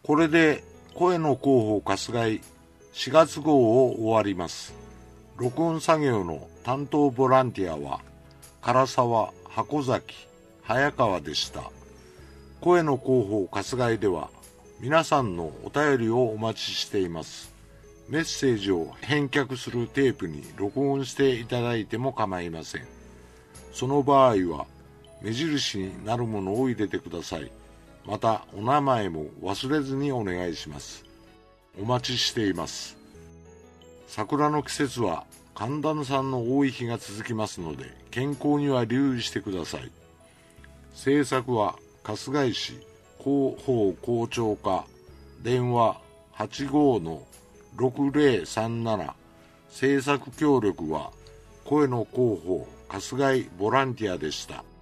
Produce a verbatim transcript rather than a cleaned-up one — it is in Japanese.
これで声の広報春日井しがつ号を終わります。録音作業の担当ボランティアは唐沢、箱崎、早川でした。声の広報春日井では皆さんのお便りをお待ちしています。メッセージを返却するテープに録音していただいても構いません。その場合は目印になるものを入れてください。またお名前も忘れずにお願いします。お待ちしています。桜の季節は寒暖差の多い日が続きますので、健康には留意してください。制作は春日井市広報校長課、電話 はちごー ろくぜろさんなな、制作協力は声の広報春日井ボランティアでした。